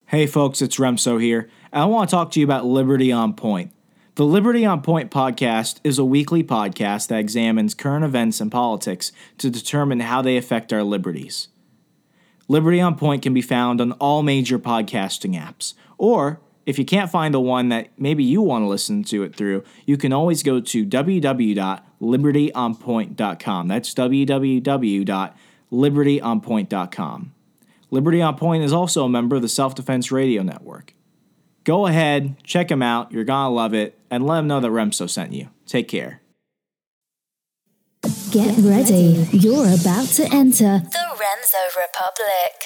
Hey folks, it's Remso here, and I want to talk to you about Liberty on Point. The Liberty on Point podcast is a weekly podcast that examines current events and politics to determine how they affect our liberties. Liberty on Point can be found on all major podcasting apps, or if you can't find the one that maybe you want to listen to it through, you can always go to www.libertyonpoint.com. That's www.libertyonpoint.com. Liberty on Point is also a member of the Self-Defense Radio Network. Go ahead, check them out, you're gonna love it, and let them know that Remso sent you. Take care. Get ready, you're about to enter the Remso Republic.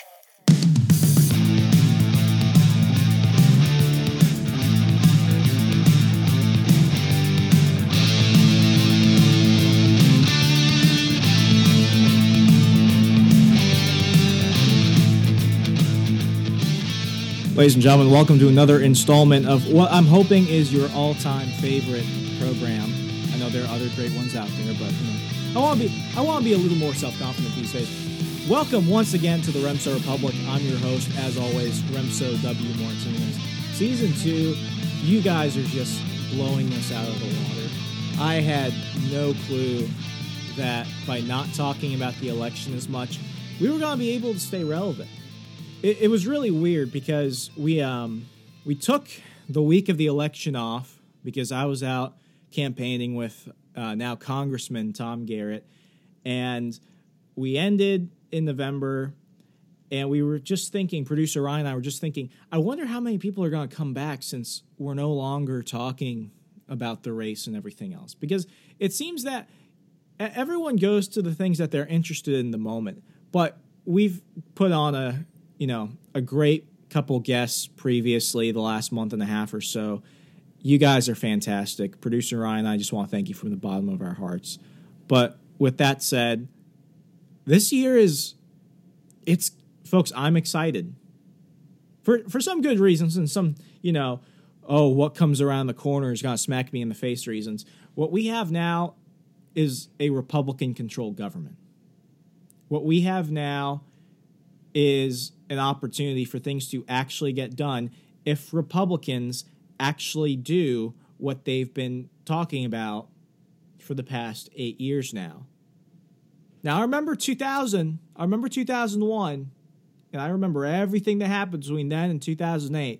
Ladies and gentlemen, welcome to another installment of what I'm hoping is your all-time favorite program. I know there are other great ones out there, but I want to be a little more self-confident these days. Welcome once again to the Remso Republic. I'm your host, as always, Remso W. Martinez. Season 2, you guys are just blowing this out of the water. I had no clue that by not talking about the election as much, we were going to be able to stay relevant. It was really weird because we took the week of the election off because I was out campaigning with now Congressman Tom Garrett, and we ended in November, and we were just thinking, producer Ryan and I were just thinking, I wonder how many people are going to come back since we're no longer talking about the race and everything else, because it seems that everyone goes to the things that they're interested in the moment, but we've put on a great couple guests previously the last month and a half or so. You guys are fantastic. Producer Ryan and I just want to thank you from the bottom of our hearts. But with that said, this year folks, I'm excited. For some good reasons and some, what comes around the corner is going to smack me in the face reasons. What we have now is a Republican-controlled government. What we have now is an opportunity for things to actually get done if Republicans actually do what they've been talking about for the past 8 years now. Now, I remember 2000, I remember 2001, and I remember everything that happened between then and 2008.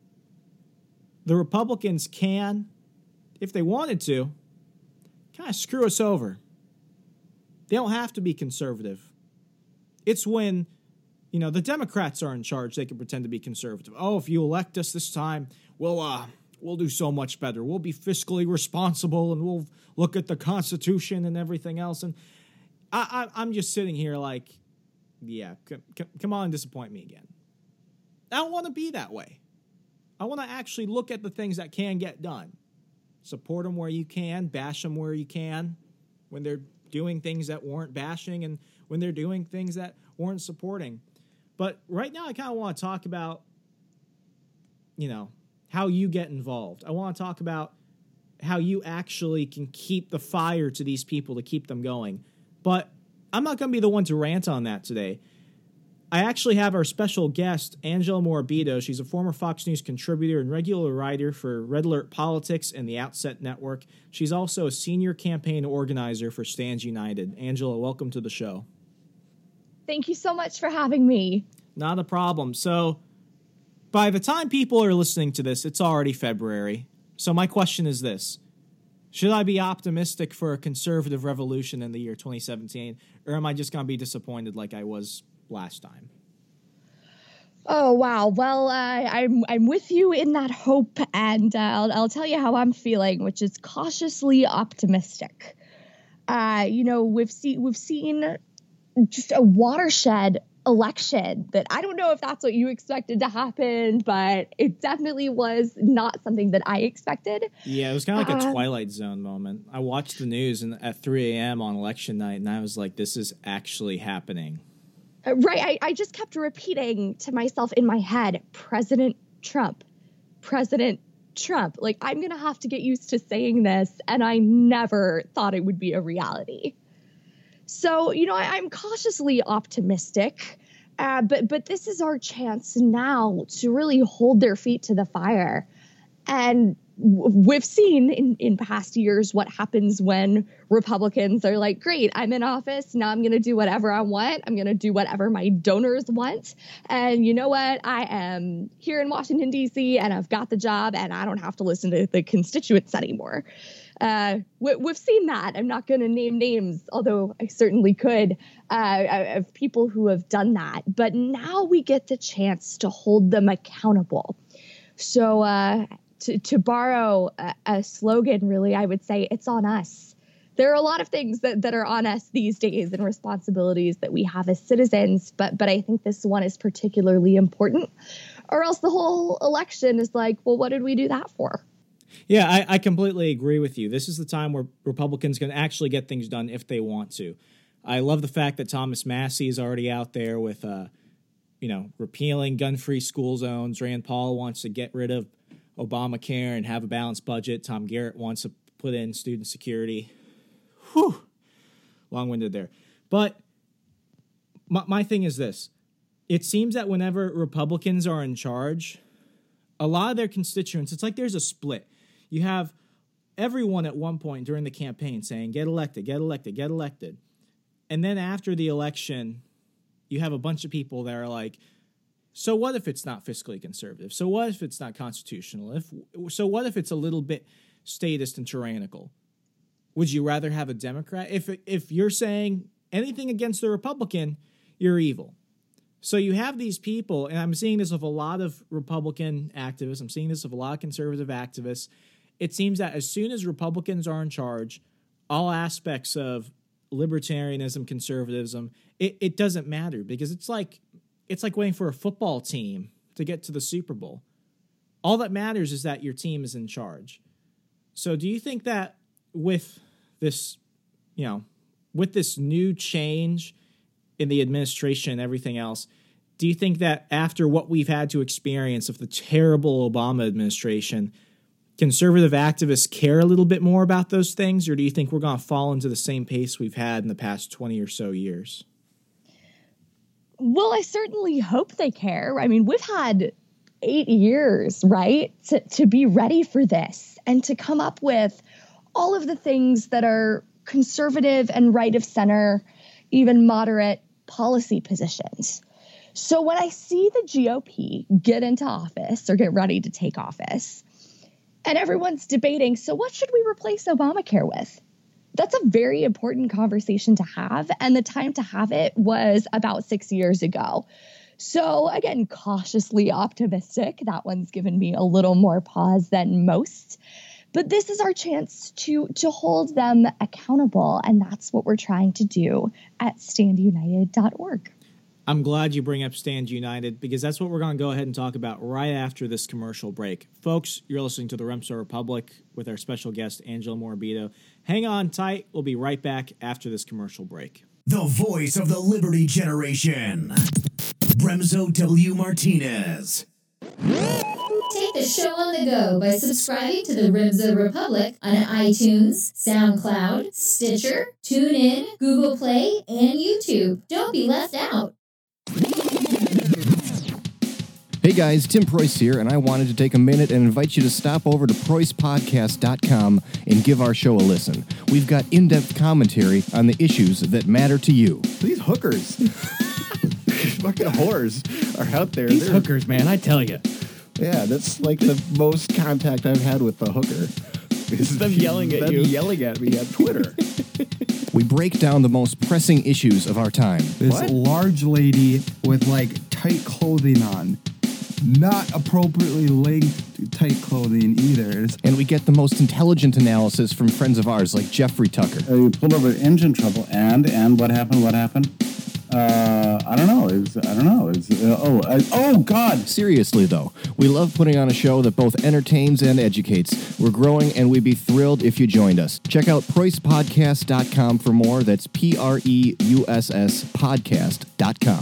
The Republicans can, if they wanted to, kind of screw us over. They don't have to be conservative. It's when the Democrats are in charge, they can pretend to be conservative. Oh, if you elect us this time, we'll do so much better. We'll be fiscally responsible, and we'll look at the Constitution and everything else. And I'm just sitting here like, yeah, come on and disappoint me again. I don't want to be that way. I want to actually look at the things that can get done. Support them where you can, bash them where you can, when they're doing things that warrant bashing and when they're doing things that warrant supporting. But right now I kind of want to talk about, how you get involved. I want to talk about how you actually can keep the fire to these people to keep them going. But I'm not going to be the one to rant on that today. I actually have our special guest, Angela Morabito. She's a former Fox News contributor and regular writer for Red Alert Politics and the Outset Network. She's also a senior campaign organizer for Stand United. Angela, welcome to the show. Thank you so much for having me. Not a problem. So, by the time people are listening to this, it's already February. So my question is this. Should I be optimistic for a conservative revolution in the year 2017, or am I just going to be disappointed like I was last time? Oh, wow. Well, I'm with you in that hope, and I'll tell you how I'm feeling, which is cautiously optimistic. We've seen just a watershed election that I don't know if that's what you expected to happen, but it definitely was not something that I expected. Yeah, it was kind of like a Twilight Zone moment. I watched the news at 3 a.m. on election night, and I was like, this is actually happening. Right. I just kept repeating to myself in my head, President Trump, President Trump. Like, I'm going to have to get used to saying this, and I never thought it would be a reality. So, I'm cautiously optimistic. But this is our chance now to really hold their feet to the fire. And we've seen in past years what happens when Republicans are like, great, I'm in office. Now I'm going to do whatever I want. I'm going to do whatever my donors want. And you know what? I am here in Washington, D.C., and I've got the job, and I don't have to listen to the constituents anymore. We've seen that. I'm not going to name names, although I certainly could, of people who have done that. But now we get the chance to hold them accountable. So to borrow a slogan, really, I would say it's on us. There are a lot of things that are on us these days and responsibilities that we have as citizens, but I think this one is particularly important, or else the whole election is like, well, what did we do that for? Yeah, I completely agree with you. This is the time where Republicans can actually get things done if they want to. I love the fact that Thomas Massie is already out there with, repealing gun-free school zones. Rand Paul wants to get rid of Obamacare and have a balanced budget. Tom Garrett wants to put in student security. Whew, long-winded there. But my thing is this. It seems that whenever Republicans are in charge, a lot of their constituents, it's like there's a split. You have everyone at one point during the campaign saying, get elected, get elected, get elected. And then after the election, you have a bunch of people that are like, so what if it's not fiscally conservative? So what if it's not constitutional? So what if it's a little bit statist and tyrannical? Would you rather have a Democrat? If you're saying anything against the Republican, you're evil. So you have these people, and I'm seeing this with a lot of Republican activists. I'm seeing this with a lot of conservative activists. It seems that as soon as Republicans are in charge, all aspects of libertarianism, conservatism, it doesn't matter, because it's like waiting for a football team to get to the Super Bowl. All that matters is that your team is in charge. So do you think that with this, with this new change in the administration and everything else, do you think that after what we've had to experience of the terrible Obama administration, conservative activists care a little bit more about those things, or do you think we're going to fall into the same pace we've had in the past 20 or so years? Well, I certainly hope they care. I mean, we've had 8 years, right, to be ready for this and to come up with all of the things that are conservative and right of center, even moderate policy positions. So when I see the GOP get into office or get ready to take office, and everyone's debating, so what should we replace Obamacare with? That's a very important conversation to have. And the time to have it was about 6 years ago. So again, cautiously optimistic. That one's given me a little more pause than most. But this is our chance to hold them accountable. And that's what we're trying to do at standunited.org. I'm glad you bring up Stand United, because that's what we're going to go ahead and talk about right after this commercial break. Folks, you're listening to the Remso Republic with our special guest, Angela Morabito. Hang on tight. We'll be right back after this commercial break. The voice of the Liberty Generation, Remso W. Martinez. Take the show on the go by subscribing to the Remso Republic on iTunes, SoundCloud, Stitcher, TuneIn, Google Play, and YouTube. Don't be left out. Hey guys, Tim Preuss here, and I wanted to take a minute and invite you to stop over to PreussPodcast.com and give our show a listen. We've got in-depth commentary on the issues that matter to you. These hookers, fucking whores, are out there. These hookers, man, I tell you. Yeah, that's like the most contact I've had with the hooker. Is them yelling at you. Yelling at me on Twitter. We break down the most pressing issues of our time. This large lady with like tight clothing on. Not appropriately length tight clothing either. And we get the most intelligent analysis from friends of ours like Jeffrey Tucker. You pulled over engine trouble, and what happened? What happened? I don't know. Oh, God. Seriously, though, we love putting on a show that both entertains and educates. We're growing, and we'd be thrilled if you joined us. Check out PreussPodcast.com for more. That's PREUSS podcast.com.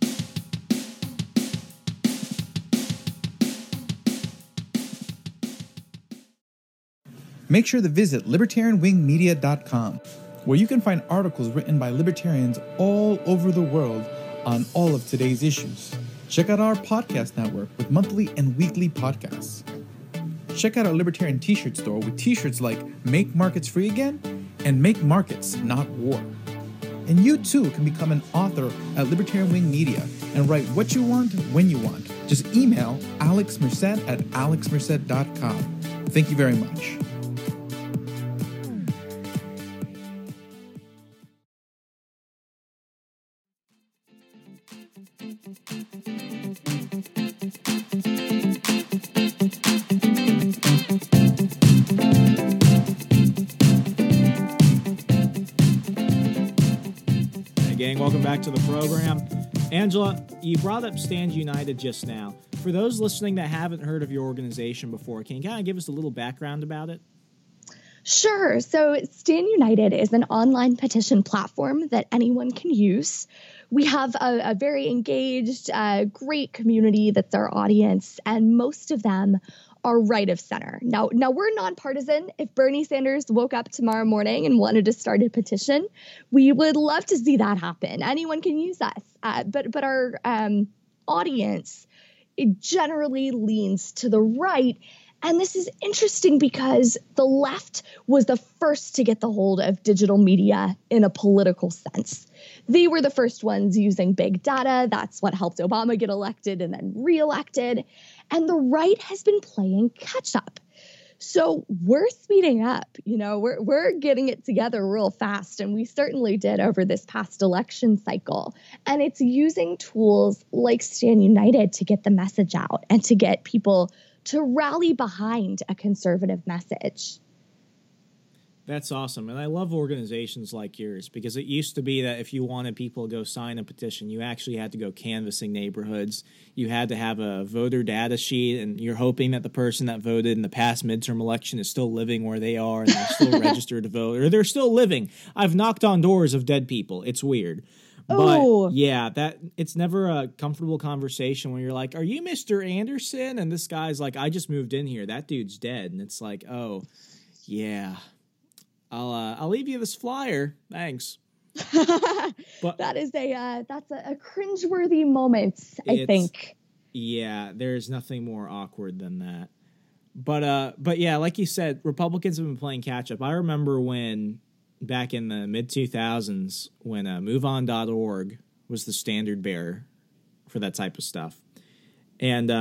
Make sure to visit libertarianwingmedia.com, where you can find articles written by libertarians all over the world on all of today's issues. Check out our podcast network with monthly and weekly podcasts. Check out our Libertarian t-shirt store with t-shirts like Make Markets Free Again and Make Markets Not War. And you too can become an author at Libertarian Wing Media and write what you want when you want. Just email alexmerced@alexmerced.com. Thank you very much. Welcome back to the program. Angela, you brought up Stand United just now. For those listening that haven't heard of your organization before, can you kind of give us a little background about it? Sure. So Stand United is an online petition platform that anyone can use. We have a very engaged, great community that's our audience, and most of them are right of center. Now we're nonpartisan. If Bernie Sanders woke up tomorrow morning and wanted to start a petition, we would love to see that happen. Anyone can use us, but our audience, it generally leans to the right. And this is interesting because the left was the first to get the hold of digital media in a political sense. They were the first ones using big data. That's what helped Obama get elected and then reelected. And the right has been playing catch up. So we're speeding up, we're getting it together real fast. And we certainly did over this past election cycle. And it's using tools like Stand United to get the message out and to get people to rally behind a conservative message. That's awesome. And I love organizations like yours because it used to be that if you wanted people to go sign a petition, you actually had to go canvassing neighborhoods. You had to have a voter data sheet, and you're hoping that the person that voted in the past midterm election is still living where they are and they're still registered to vote, or they're still living. I've knocked on doors of dead people. It's weird. But yeah, that it's never a comfortable conversation when you're like, "Are you Mr. Anderson?" And this guy's like, "I just moved in here. That dude's dead." And it's like, "Oh, yeah. I'll leave you this flyer. Thanks." But that's a cringeworthy moment, I think. Yeah, there's nothing more awkward than that. But yeah, like you said, Republicans have been playing catch up. I remember when back in the mid 2000s when MoveOn.org was the standard bearer for that type of stuff. And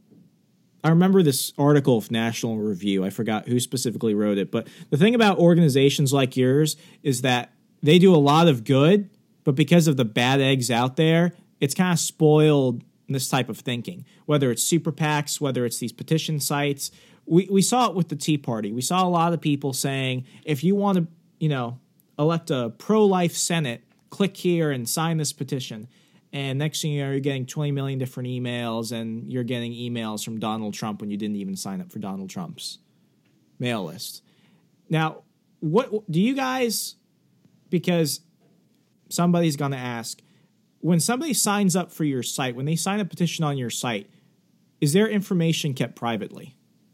I remember this article of National Review. I forgot who specifically wrote it. But the thing about organizations like yours is that they do a lot of good, but because of the bad eggs out there, it's kind of spoiled this type of thinking. Whether it's super PACs, whether it's these petition sites. We saw it with the Tea Party. We saw a lot of people saying, if you want to, elect a pro-life Senate, click here and sign this petition. And next thing you know, you're getting 20 million different emails, and you're getting emails from Donald Trump when you didn't even sign up for Donald Trump's mail list. Now, what do you guys, because somebody's going to ask, when somebody signs up for your site, when they sign a petition on your site, is their information kept privately?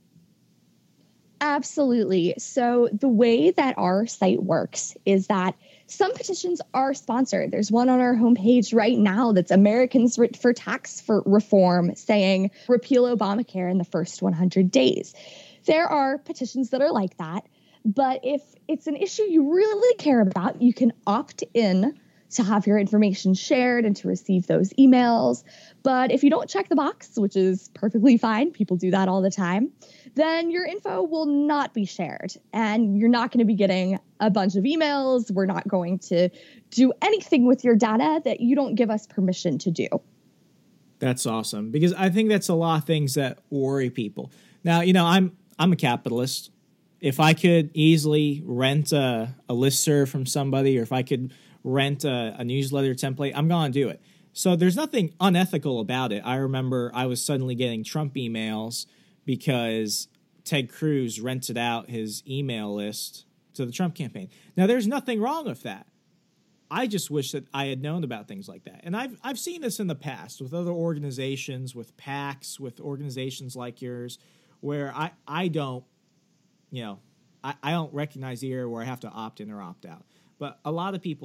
Absolutely. So the way that our site works is that some petitions are sponsored. There's one on our homepage right now that's Americans for Tax Reform saying repeal Obamacare in the first 100 days. There are petitions that are like that. But if it's an issue you really care about, you can opt in to have your information shared and to receive those emails. But if you don't check the box, which is perfectly fine, people do that all the time, then your info will not be shared and you're not going to be getting a bunch of emails. We're not going to do anything with your data that you don't give us permission to do. That's awesome, because I think that's a lot of things that worry people. Now, I'm a capitalist. If I could easily rent a listserv from somebody, or if I could rent a newsletter template, I'm going to do it. So there's nothing unethical about it. I remember I was suddenly getting Trump emails because Ted Cruz rented out his email list to the Trump campaign. Now, there's nothing wrong with that. I just wish that I had known about things like that. And I've seen this in the past with other organizations, with PACs, with organizations like yours, where I don't recognize the area where I have to opt in or opt out. But a lot of people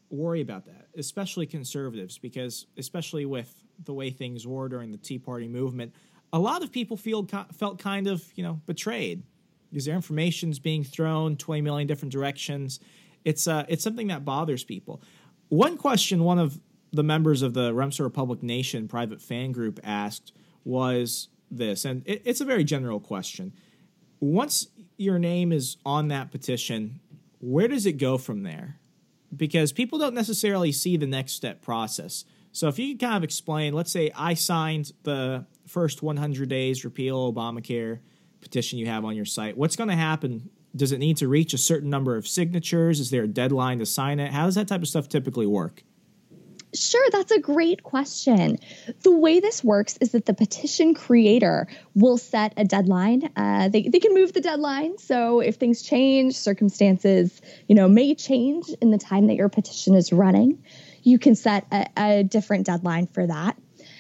worry about that, especially conservatives, because especially with the way things were during the Tea Party movement, a lot of people felt kind of, betrayed because their information's being thrown 20 million different directions. It's something that bothers people. One question one of the members of the Remso Republic Nation private fan group asked was this, and it's a very general question. Once your name is on that petition, where does it go from there? Because people don't necessarily see the next step process. So if you could kind of explain, let's say I signed the first 100 days repeal Obamacare petition you have on your site. What's going to happen? Does it need to reach a certain number of signatures? Is there a deadline to sign it? How does that type of stuff typically work? Sure, that's a great question. The way this works is that the petition creator will set a deadline. They can move the deadline. So if things change, circumstances, may change in the time that your petition is running, you can set a different deadline for that.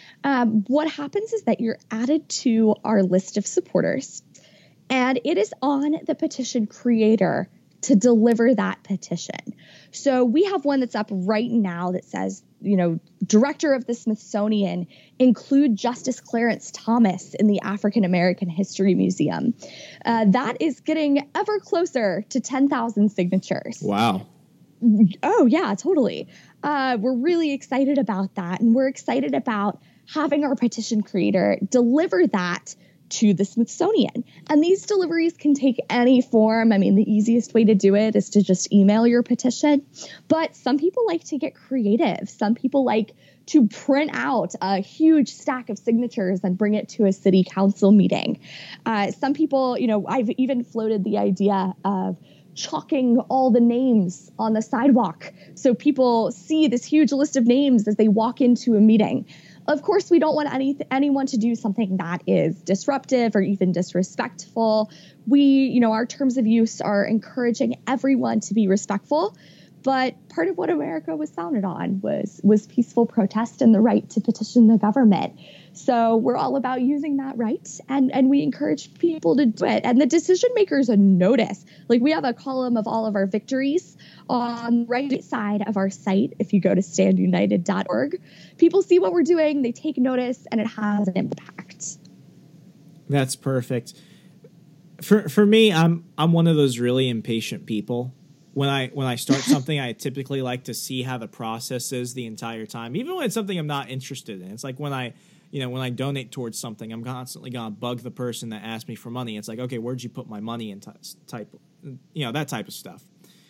What happens is that you're added to our list of supporters, and it is on the petition creator to deliver that petition. So we have one that's up right now that says, Director of the Smithsonian, include Justice Clarence Thomas in the African American History Museum. That is getting ever closer to 10,000 signatures. Wow. Oh, yeah, totally. We're really excited about that. And we're excited about having our petition creator deliver that to the Smithsonian. And these deliveries can take any form. I mean, the easiest way to do it is to just email your petition. But some people like to get creative. Some people like to print out a huge stack of signatures and bring it to a city council meeting. Some people, I've even floated the idea of chalking all the names on the sidewalk so people see this huge list of names as they walk into a meeting. Of course, we don't want anyone to do something that is disruptive or even disrespectful. Our terms of use are encouraging everyone to be respectful. But part of what America was founded on was peaceful protest and the right to petition the government. So we're all about using that right, and we encourage people to do it. And the decision makers notice. Like, we have a column of all of our victories on the right side of our site. If you go to standunited.org, people see what we're doing, they take notice, and it has an impact. That's perfect. For me, I'm one of those really impatient people. When I start something, I typically like to see how the process is the entire time, even when it's something I'm not interested in. It's like when I donate towards something, I'm constantly gonna bug the person that asked me for money. It's like, okay, where'd you put my money in? That type of stuff.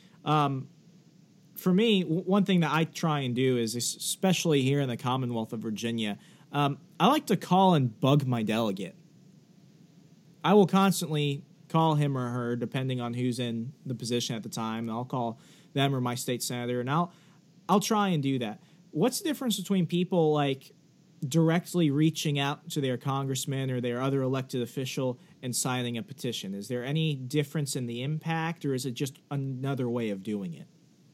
For me, one thing that I try and do is, especially here in the Commonwealth of Virginia, I like to call and bug my delegate. I will constantly call him or her, depending on who's in the position at the time. And I'll call them or my state senator, and I'll try and do that. What's the difference between people like directly reaching out to their congressman or their other elected official and signing a petition? Is there any difference in the impact, or is it just another way of doing it?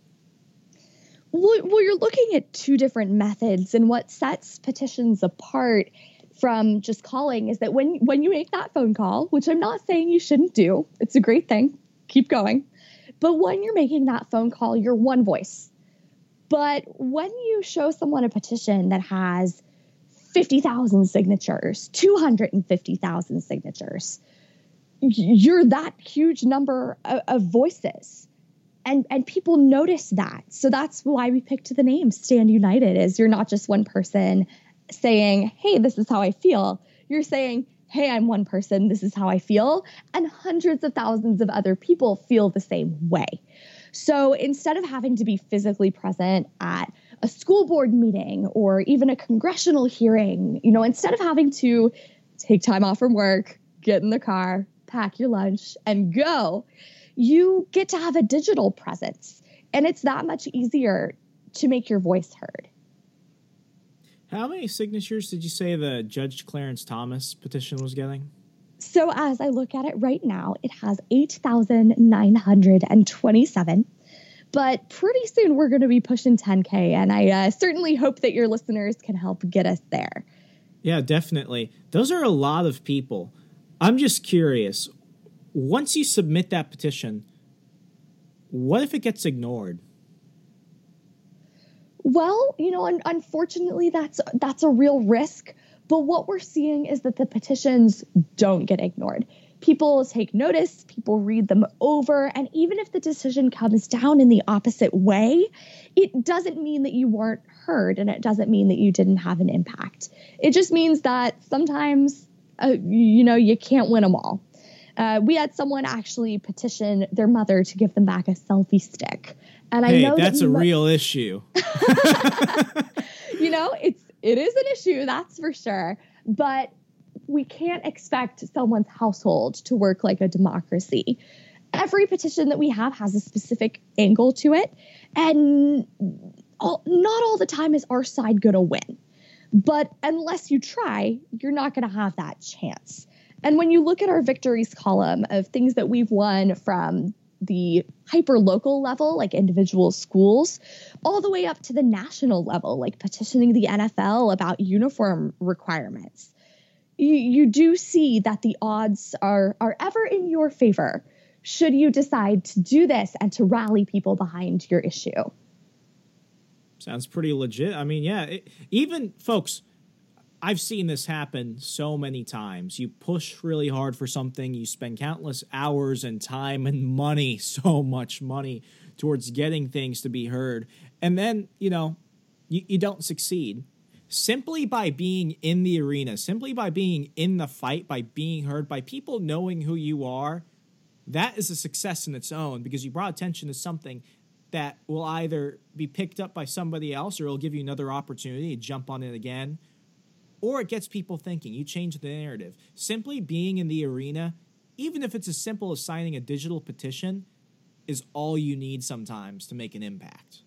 Well, you're looking at two different methods, and what sets petitions apart from just calling is that when you make that phone call, which I'm not saying you shouldn't do, it's a great thing, keep going. But when you're making that phone call, you're one voice. But when you show someone a petition that has 50,000 signatures, 250,000 signatures, you're that huge number of voices. And people notice that. So that's why we picked the name Stand United, is you're not just one person saying, hey, this is how I feel. You're saying, hey, I'm one person, this is how I feel. And hundreds of thousands of other people feel the same way. So instead of having to be physically present at a school board meeting or even a congressional hearing, instead of having to take time off from work, get in the car, pack your lunch, and go, you get to have a digital presence. And it's that much easier to make your voice heard. How many signatures did you say the Judge Clarence Thomas petition was getting? So as I look at it right now, it has 8,927. But pretty soon we're going to be pushing 10K. And I certainly hope that your listeners can help get us there. Yeah, definitely. Those are a lot of people. I'm just curious. Once you submit that petition, what if it gets ignored? Well, unfortunately, that's a real risk. But what we're seeing is that the petitions don't get ignored. People take notice, people read them over, and even if the decision comes down in the opposite way, it doesn't mean that you weren't heard, and it doesn't mean that you didn't have an impact. It just means that sometimes, you can't win them all. We had someone actually petition their mother to give them back a selfie stick. And I know that's a real issue. It is an issue, that's for sure. But we can't expect someone's household to work like a democracy. Every petition that we have has a specific angle to it. And not all the time is our side going to win. But unless you try, you're not going to have that chance. And when you look at our victories column of things that we've won from the hyper-local level, like individual schools, all the way up to the national level, like petitioning the NFL about uniform requirements, you do see that the odds are ever in your favor should you decide to do this and to rally people behind your issue. Sounds pretty legit. I mean, even folks, I've seen this happen so many times. You push really hard for something, you spend countless hours and time and money, so much money, towards getting things to be heard. And then, you don't succeed. Simply by being in the arena, simply by being in the fight, by being heard, by people knowing who you are, that is a success in its own, because you brought attention to something that will either be picked up by somebody else, or it'll give you another opportunity to jump on it again. Or it gets people thinking. You change the narrative. Simply being in the arena, even if it's as simple as signing a digital petition, is all you need sometimes to make an impact.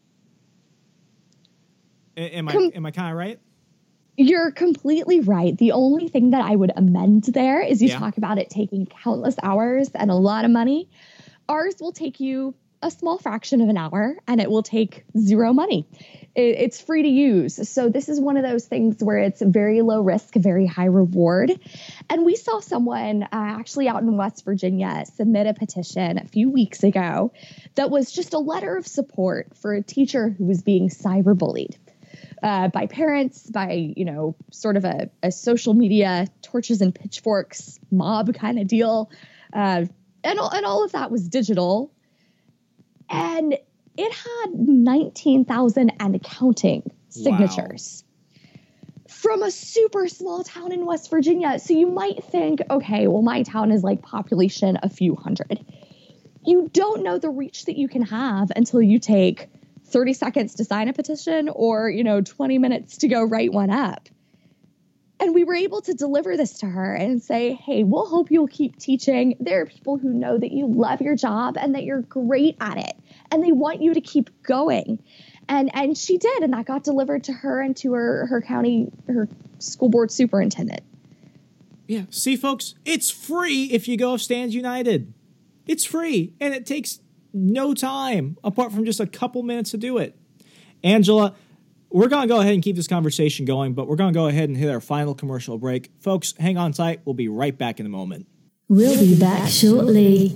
Am I kind of right? You're completely right. The only thing that I would amend there is you talk about it taking countless hours and a lot of money. Ours will take you a small fraction of an hour, and it will take zero money. It's free to use. So this is one of those things where it's very low risk, very high reward. And we saw someone actually out in West Virginia submit a petition a few weeks ago that was just a letter of support for a teacher who was being cyberbullied by parents, by, sort of a social media torches and pitchforks mob kind of deal. And all of that was digital. And it had 19,000 and counting signatures from a super small town in West Virginia. So you might think, okay, well, my town is like population a few hundred. You don't know the reach that you can have until you take 30 seconds to sign a petition or, 20 minutes to go write one up. And we were able to deliver this to her and say, hey, we'll hope you'll keep teaching. There are people who know that you love your job and that you're great at it, and they want you to keep going. And she did, and that got delivered to her and to her county, her school board superintendent. Yeah, see, folks, it's free if you go Stand United. It's free, and it takes no time, apart from just a couple minutes to do it. Angela, we're going to go ahead and keep this conversation going, but we're going to go ahead and hit our final commercial break. Folks, hang on tight. We'll be right back in a moment. We'll be back shortly.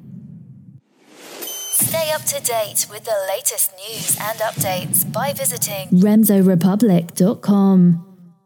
Stay up to date with the latest news and updates by visiting RemzoRepublic.com.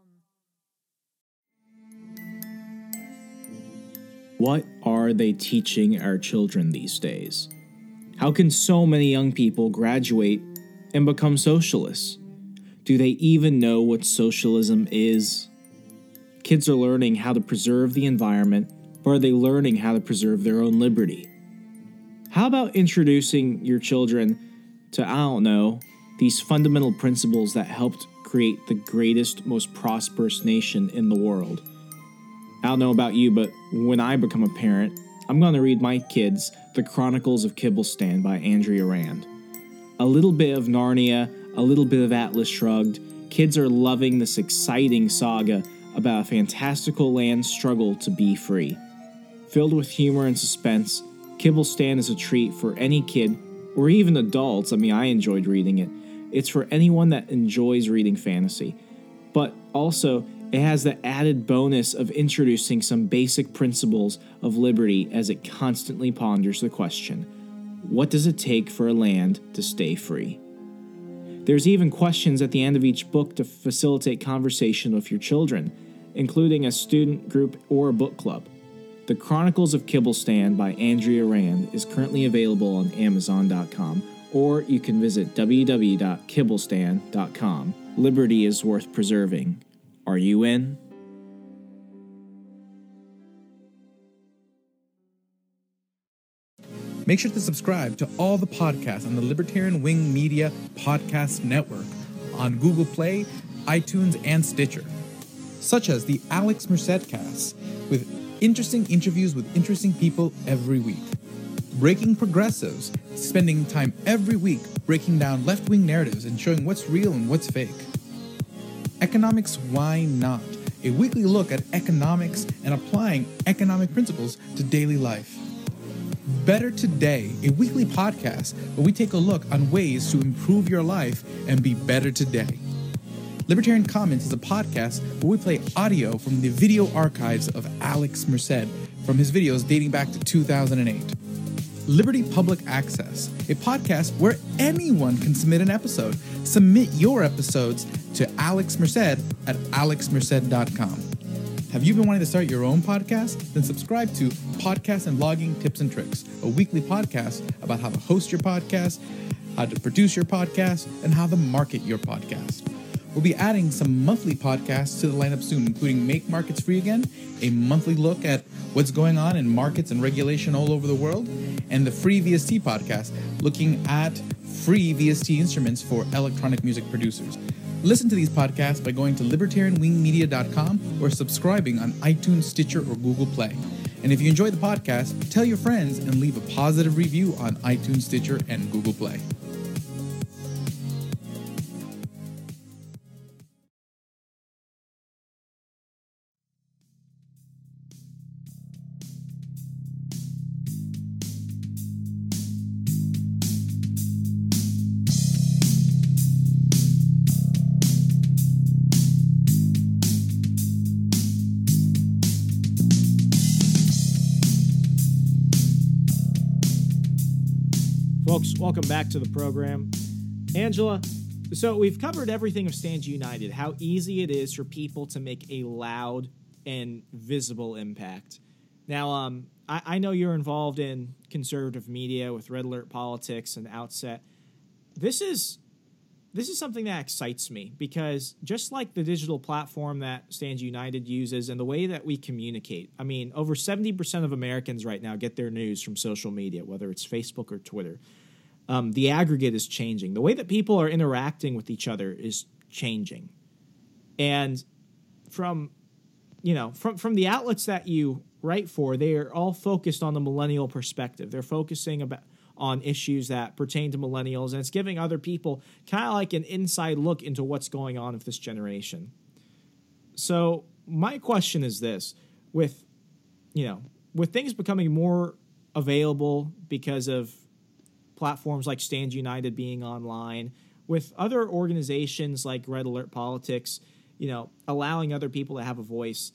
What are they teaching our children these days? How can so many young people graduate and become socialists? Do they even know what socialism is? Kids are learning how to preserve the environment, but are they learning how to preserve their own liberty? How about introducing your children to, these fundamental principles that helped create the greatest, most prosperous nation in the world? I don't know about you, but when I become a parent, I'm going to read my kids The Chronicles of Kibblestan by Andrea Rand. A little bit of Narnia, a little bit of Atlas Shrugged. Kids are loving this exciting saga about a fantastical land's struggle to be free. Filled with humor and suspense, Kibblestan is a treat for any kid, or even adults. I enjoyed reading it. It's for anyone that enjoys reading fantasy. But also, it has the added bonus of introducing some basic principles of liberty as it constantly ponders the question, what does it take for a land to stay free? There's even questions at the end of each book to facilitate conversation with your children, including a student group or a book club. The Chronicles of Kibblestan by Andrea Rand is currently available on Amazon.com, or you can visit www.kibblestan.com. Liberty is worth preserving. Are you in? Make sure to subscribe to all the podcasts on the Libertarian Wing Media Podcast Network on Google Play, iTunes, and Stitcher, such as the Alex Merced Cast, with interesting interviews with interesting people every week. Breaking Progressives, spending time every week breaking down left-wing narratives and showing what's real and what's fake. Economics Why Not? A weekly look at economics and applying economic principles to daily life. Better Today, a weekly podcast where we take a look on ways to improve your life and be better today. Libertarian Comments is a podcast where we play audio from the video archives of Alex Merced from his videos dating back to 2008. Liberty Public Access, a podcast where anyone can submit an episode. Submit your episodes to Alex Merced at alexmerced.com. Have you been wanting to start your own podcast? Then subscribe to Podcast and Blogging Tips and Tricks, a weekly podcast about how to host your podcast, how to produce your podcast, and how to market your podcast. We'll be adding some monthly podcasts to the lineup soon, including Make Markets Free Again, a monthly look at what's going on in markets and regulation all over the world, and the Free VST podcast, looking at free VST instruments for electronic music producers. Listen to these podcasts by going to libertarianwingmedia.com or subscribing on iTunes, Stitcher, or Google Play. And if you enjoy the podcast, tell your friends and leave a positive review on iTunes, Stitcher, and Google Play. Folks, welcome back to the program. Angela, so we've covered everything of Stand United, how easy it is for people to make a loud and visible impact. Now, I know you're involved in conservative media with Red Alert Politics and Outset. This is something that excites me because just like the digital platform that Stand United uses and the way that we communicate, I mean, over 70% of Americans right now get their news from social media, whether it's Facebook or Twitter. The aggregate is changing. The way that people are interacting with each other is changing. And from the outlets that you write for, they are all focused on the millennial perspective. They're focusing on issues that pertain to millennials, and it's giving other people kind of like an inside look into what's going on with this generation. So my question is this: with things becoming more available because of platforms like Stand United being online, with other organizations like Red Alert Politics, allowing other people to have a voice,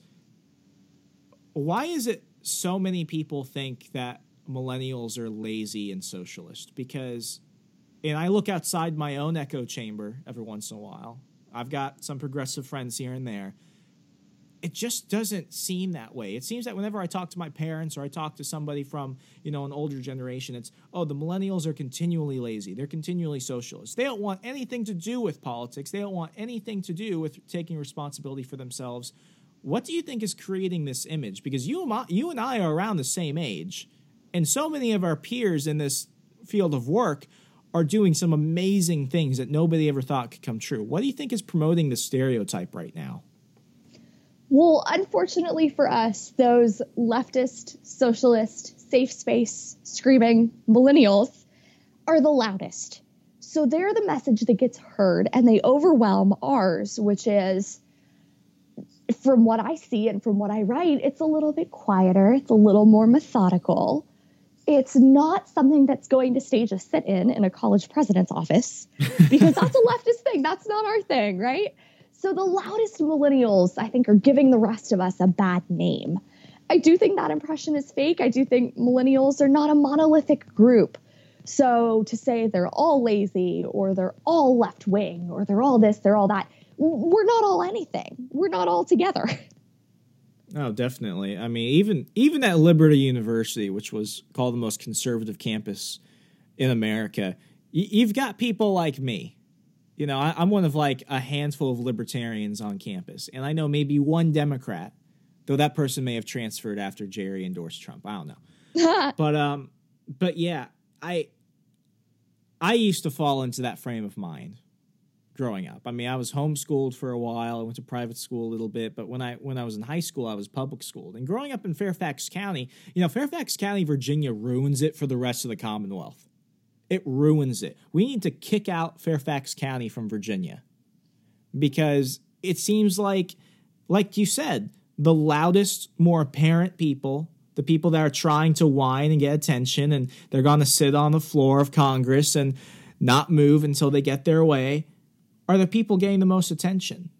why is it so many people think that millennials are lazy and socialist? Because, and I look outside my own echo chamber every once in a while. I've got some progressive friends here and there. It just doesn't seem that way. It seems that whenever I talk to my parents or I talk to somebody from, an older generation, it's, the millennials are continually lazy. They're continually socialist. They don't want anything to do with politics. They don't want anything to do with taking responsibility for themselves. What do you think is creating this image? Because you and I are around the same age, and so many of our peers in this field of work are doing some amazing things that nobody ever thought could come true. What do you think is promoting this stereotype right now? Well, unfortunately for us, those leftist, socialist, safe space, screaming millennials are the loudest. So they're the message that gets heard, and they overwhelm ours, which is, from what I see and from what I write, it's a little bit quieter. It's a little more methodical. It's not something that's going to stage a sit-in in a college president's office, because that's a leftist thing. That's not our thing, right? So the loudest millennials, I think, are giving the rest of us a bad name. I do think that impression is fake. I do think millennials are not a monolithic group. So to say they're all lazy or they're all left wing or they're all this, they're all that, we're not all anything. We're not all together. Oh, definitely. I mean, even at Liberty University, which was called the most conservative campus in America, you've got people like me. You know, I'm one of like a handful of libertarians on campus, and I know maybe one Democrat, though that person may have transferred after Jerry endorsed Trump. I don't know. But yeah, I used to fall into that frame of mind growing up. I mean, I was homeschooled for a while. I went to private school a little bit, but when I was in high school, I was public schooled. And growing up in Fairfax County, you know, Fairfax County, Virginia ruins it for the rest of the Commonwealth. It ruins it. We need to kick out Fairfax County from Virginia because it seems like you said, the loudest, more apparent people, the people that are trying to whine and get attention, and they're going to sit on the floor of Congress and not move until they get their way, are the people getting the most attention.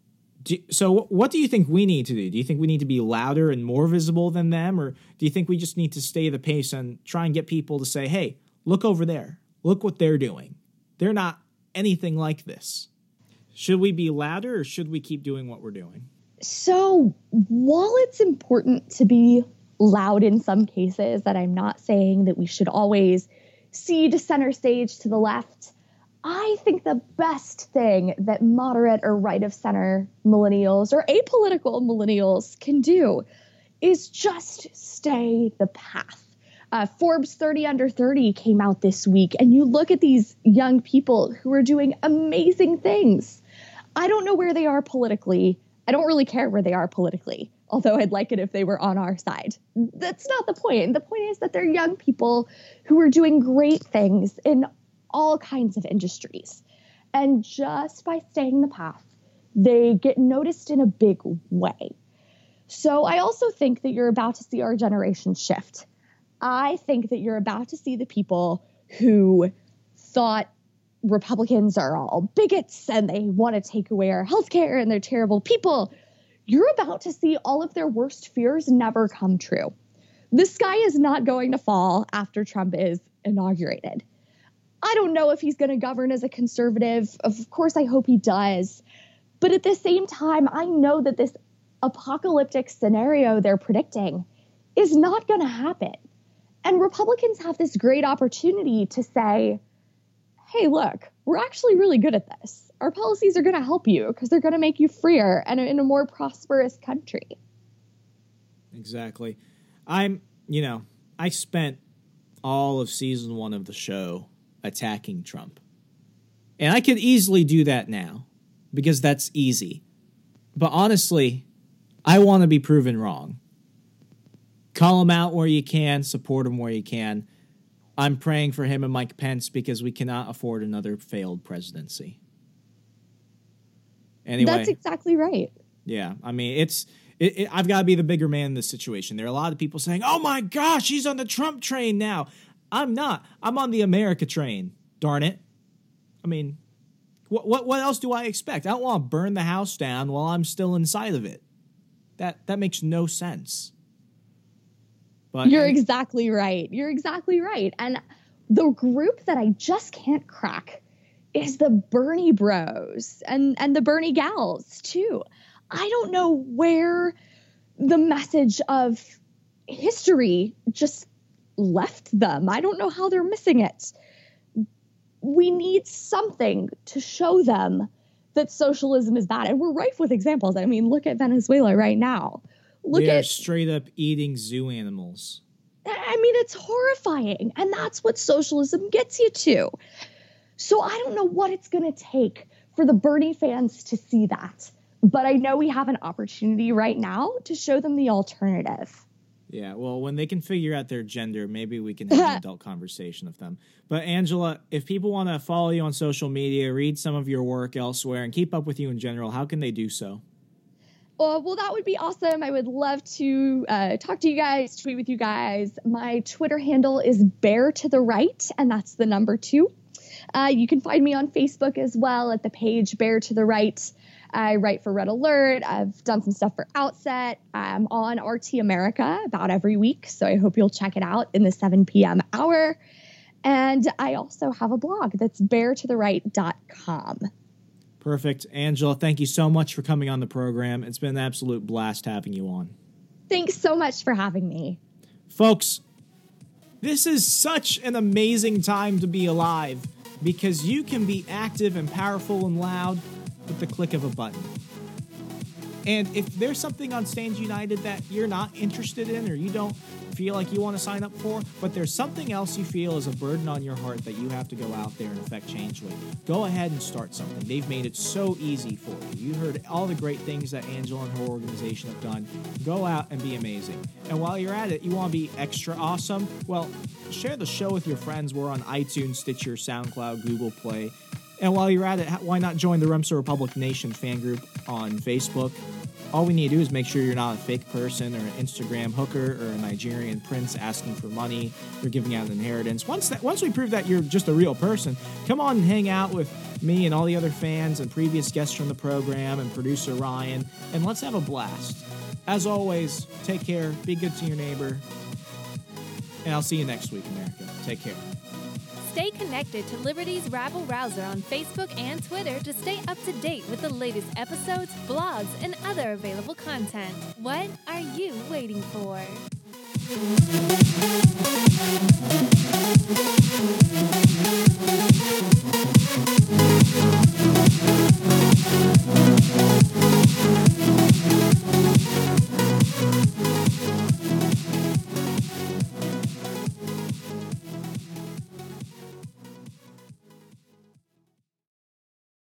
So what do you think we need to do? Do you think we need to be louder and more visible than them? Or do you think we just need to stay the pace and try and get people to say, hey, look over there. Look what they're doing. They're not anything like this. Should we be louder or should we keep doing what we're doing? So while it's important to be loud in some cases, that I'm not saying that we should always cede center stage to the left, I think the best thing that moderate or right of center millennials or apolitical millennials can do is just stay the path. Forbes 30 under 30 came out this week, and you look at these young people who are doing amazing things. I don't know where they are politically. I don't really care where they are politically, although I'd like it if they were on our side. That's not the point. The point is that they're young people who are doing great things in all kinds of industries. And just by staying the path, they get noticed in a big way. So I also think that you're about to see our generation shift. I think that you're about to see the people who thought Republicans are all bigots and they want to take away our healthcare and they're terrible people. You're about to see all of their worst fears never come true. The sky is not going to fall after Trump is inaugurated. I don't know if he's going to govern as a conservative. Of course, I hope he does. But at the same time, I know that this apocalyptic scenario they're predicting is not going to happen. And Republicans have this great opportunity to say, hey, look, we're actually really good at this. Our policies are going to help you because they're going to make you freer and in a more prosperous country. Exactly. I spent all of season 1 of the show attacking Trump. And I could easily do that now because that's easy. But honestly, I want to be proven wrong. Call him out where you can, support him where you can. I'm praying for him and Mike Pence because we cannot afford another failed presidency. Anyway. That's exactly right. Yeah, I mean, I've got to be the bigger man in this situation. There are a lot of people saying, oh my gosh, he's on the Trump train now. I'm not. I'm on the America train, darn it. I mean, what else do I expect? I don't want to burn the house down while I'm still inside of it. That makes no sense. But You're exactly right. You're exactly right. And the group that I just can't crack is the Bernie bros and the Bernie gals, too. I don't know where the message of history just left them. I don't know how they're missing it. We need something to show them that socialism is bad. And we're rife with examples. I mean, look at Venezuela right now. They're straight up eating zoo animals. I mean, it's horrifying. And that's what socialism gets you to. So I don't know what it's going to take for the Bernie fans to see that. But I know we have an opportunity right now to show them the alternative. Yeah, well, when they can figure out their gender, maybe we can have an adult conversation with them. But Angela, if people want to follow you on social media, read some of your work elsewhere, and keep up with you in general, how can they do so? Well, that would be awesome. I would love to talk to you guys, tweet with you guys. My Twitter handle is Bear to the Right, and that's the number 2. You can find me on Facebook as well at the page Bear to the Right. I write for Red Alert. I've done some stuff for Outset. I'm on RT America about every week, so I hope you'll check it out in the 7 p.m. hour. And I also have a blog that's beartotheright.com. Perfect. Angela, thank you so much for coming on the program. It's been an absolute blast having you on. Thanks so much for having me. Folks, this is such an amazing time to be alive because you can be active and powerful and loud with the click of a button. And if there's something on Stand United that you're not interested in or you don't feel like you want to sign up for, but there's something else you feel is a burden on your heart that you have to go out there and affect change with, go ahead and start something. They've made it so easy for you. You heard all the great things that Angela and her organization have done. Go out and be amazing. And while you're at it, you want to be extra awesome? Well, share the show with your friends. We're on iTunes, Stitcher, SoundCloud, Google Play. And while you're at it, why not join the Remso Republic Nation fan group on Facebook? All we need to do is make sure you're not a fake person or an Instagram hooker or a Nigerian prince asking for money or giving out an inheritance. Once we prove that you're just a real person, come on and hang out with me and all the other fans and previous guests from the program and producer Ryan, and let's have a blast. As always, take care, be good to your neighbor, and I'll see you next week, America. Take care. Stay connected to Liberty's Rabble Rouser on Facebook and Twitter to stay up to date with the latest episodes, blogs, and other available content. What are you waiting for?